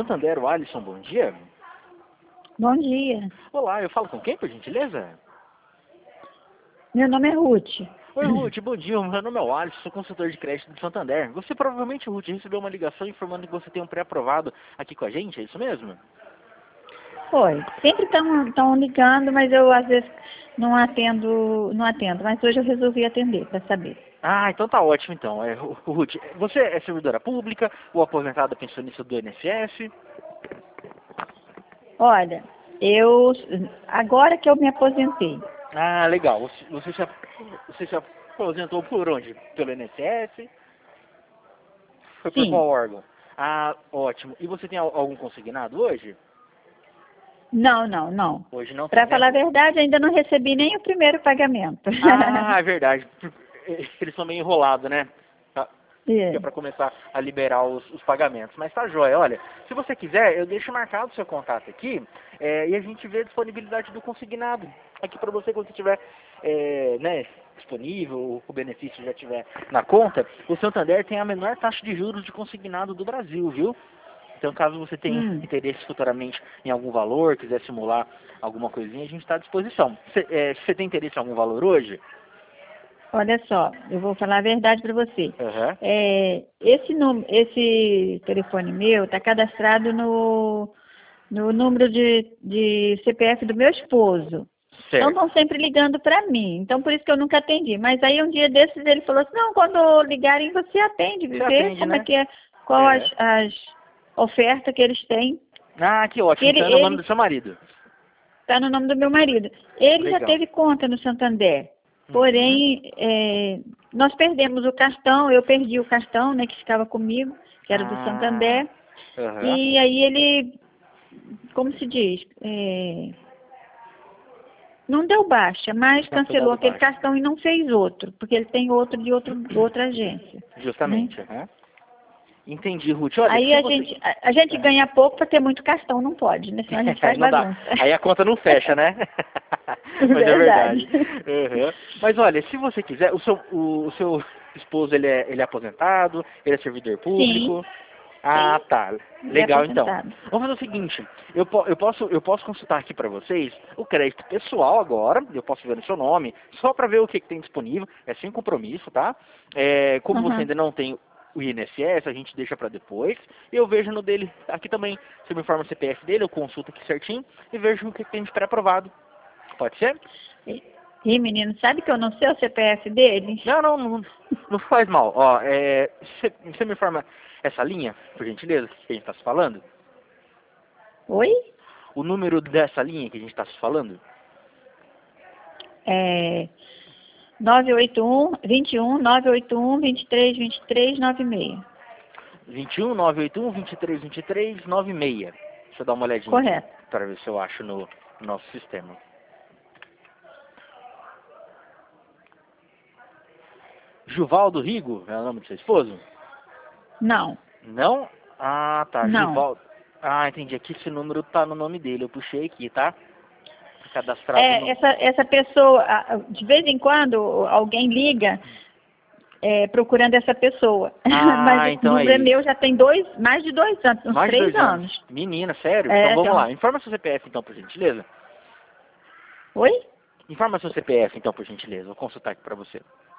Santander, o Alisson, bom dia. Bom dia. Olá, eu falo com quem, por gentileza? Meu nome é Ruth. Oi, Ruth, bom dia. Meu nome é o Alisson, sou consultor de crédito do Santander. Você provavelmente, Ruth, recebeu uma ligação informando que você tem um pré-aprovado aqui com a gente, é isso mesmo? Oi. Sempre estão ligando, mas eu às vezes não atendo. Mas hoje eu resolvi atender para saber. Ah, então tá ótimo então. Ruth, você é servidora pública ou aposentada pensionista do INSS? Olha, agora que eu me aposentei. Ah, legal. Você se aposentou por onde? Pelo INSS? Foi por Sim. qual órgão? Ah, ótimo. E você tem algum consignado hoje? Não. Hoje não tem, Para né? falar a verdade, ainda não recebi nem o primeiro pagamento. Ah, é verdade. Eles são meio enrolados, né? Tá. Que é É. para começar a liberar os pagamentos. Mas tá jóia. Olha, se você quiser, eu deixo marcado o seu contato aqui e a gente vê a disponibilidade do consignado aqui para você quando você tiver né, disponível, o benefício já tiver na conta. O Santander tem a menor taxa de juros de consignado do Brasil, viu? Então, caso você tenha interesse futuramente em algum valor, quiser simular alguma coisinha, a gente está à disposição. Você tem interesse em algum valor hoje? Olha só, eu vou falar a verdade para você. Uhum. Esse telefone meu está cadastrado no número de CPF do meu esposo. Então Certo. estão sempre ligando para mim. Então por isso que eu nunca atendi. Mas aí um dia desses ele falou assim, não, quando ligarem você atende, Você vê atende, como é né? que é, qual É. as ofertas que eles têm. Ah, que ótimo. Então é no nome Ele do seu marido. está no nome do meu marido. Ele já Legal. teve conta no Santander. Uhum. Porém, nós perdemos o cartão, eu perdi o cartão, né, que ficava comigo, que era do Ah, Santander. aham. E aí ele, como se diz, não deu baixa, mas Não foi cancelou dado aquele baixo. cartão e não fez outro, porque ele tem outro de outra agência, né? Justamente. Aham. Entendi, Ruth. Olha, Aí se a você... gente, a gente ganha pouco para ter muito cartão, não pode, né? Senão a gente faz Não dá. bagunça. Aí a conta não fecha, né? Mas é Verdade. verdade. Uhum. Mas olha, se você quiser, o seu esposo, ele é aposentado, ele é servidor Sim, público. Ah, sim, tá. ele é Legal, então. aposentado. Vamos fazer o seguinte, eu posso consultar aqui para vocês o crédito pessoal agora, eu posso ver no seu nome, só para ver o que tem disponível, é sem compromisso, tá? Como você Uhum. ainda não tem o INSS, a gente deixa para depois, eu vejo no dele, aqui também, você me informa o CPF dele, eu consulto aqui certinho e vejo o que tem de pré-aprovado. Pode ser? E menino, sabe que eu não sei o CPF dele? Não faz mal. Ó, você me informa essa linha, por gentileza, que a gente está se falando? Oi? O número dessa linha que a gente está se falando? É 981-23-23-96. 21 981 23 23 96. Deixa eu dar uma olhadinha aqui Correto. para ver se eu acho no nosso sistema. Juvaldo Rigo é o nome do seu esposo? Não, Não? Ah, tá. não. Juvaldo. Ah, entendi. Aqui esse número tá no nome dele. Eu puxei aqui, tá? Cadastrado no. Essa pessoa, de vez em quando, alguém liga procurando essa pessoa. Mas Ah, esse então é número é meu isso. já tem mais de 2 anos, uns Mais de 3 2 anos. anos. Menina, sério? Então É, vamos então. lá. Informa seu CPF então, por gentileza. Oi? Informa seu CPF então, por gentileza. Vou consultar aqui pra você.